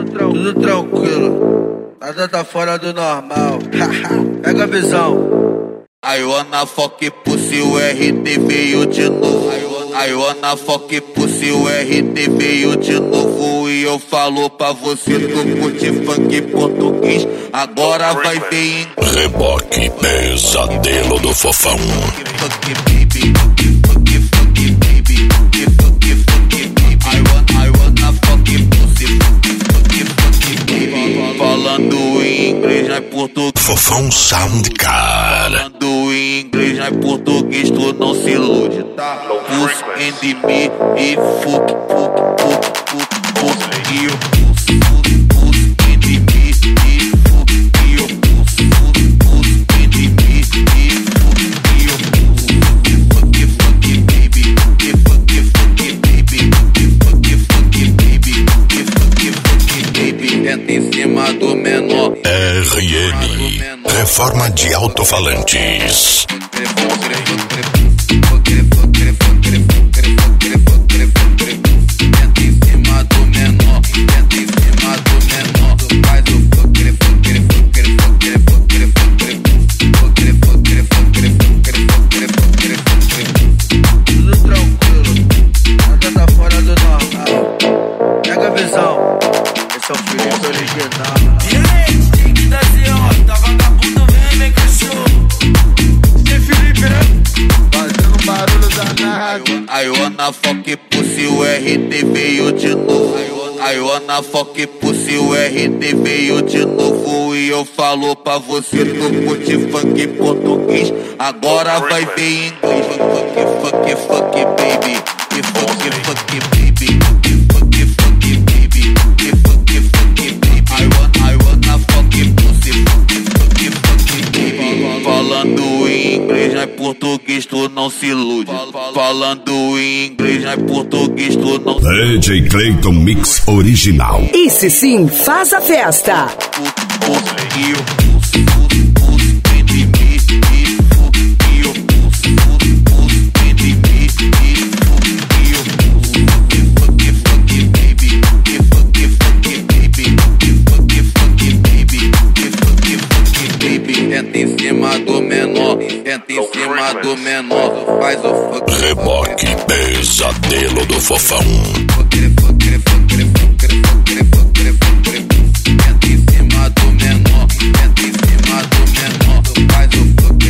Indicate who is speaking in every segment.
Speaker 1: tudo tranquilo. Nada tá fora do normal. Pega a visão.
Speaker 2: I wanna fuck pussy, o RD veio de novo. I wanna fuck pussy, o RD veio de novo. E eu falo pra você, tu curte funk português, agora vai ver em
Speaker 3: Reboque Pesadelo do Fofão.
Speaker 2: fuck baby, fuck baby, I wanna fuck pussy, fuck baby. Falando em inglês, não é português.
Speaker 3: Fofão Soundcard.
Speaker 2: Falando em inglês, não é português, tu não se ilude, tá? Puss and me e fuck e eu puss and me e fuck e eu puss and me e fuck e eu fuck baby, fuck baby, entra em cima do menor.
Speaker 3: RN Reforma de Alto-Falantes.
Speaker 1: Tudo tranquilo. Nada tá fora do normal. Pega a visão. Esse é o Felipe original.
Speaker 4: E aí, Tique da Ziota, vagabundo vem cachorro. Esse é Felipe, né?
Speaker 1: Fazendo um barulho danado.
Speaker 2: I wanna fuck pussy, o RD veio de novo. I wanna fuck pussy, o RD veio de novo. E eu falo pra você, tu curte funk português, agora vai ver em inglês. Fuck baby, fuck baby, fuck baby, I wanna fuck pussy, fuck baby. Falando em inglês, não é português, tu não se ilude. Falando em inglês, não é português, tu não se
Speaker 3: DJ Clayton Mix Original.
Speaker 5: Esse sim faz a festa.
Speaker 2: Entra em cima do menor, entra em cima do menor, faz o fuck.
Speaker 3: Reboque Pesadelo do Fofão.
Speaker 2: Entra em cima do menor, entra em cima do menor, faz o fuck.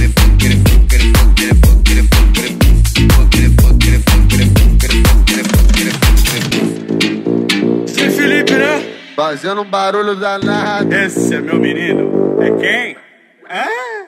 Speaker 4: Esse é Felipe, né?
Speaker 1: Fazendo um barulho danado.
Speaker 4: Esse é meu menino. É quem? Ah!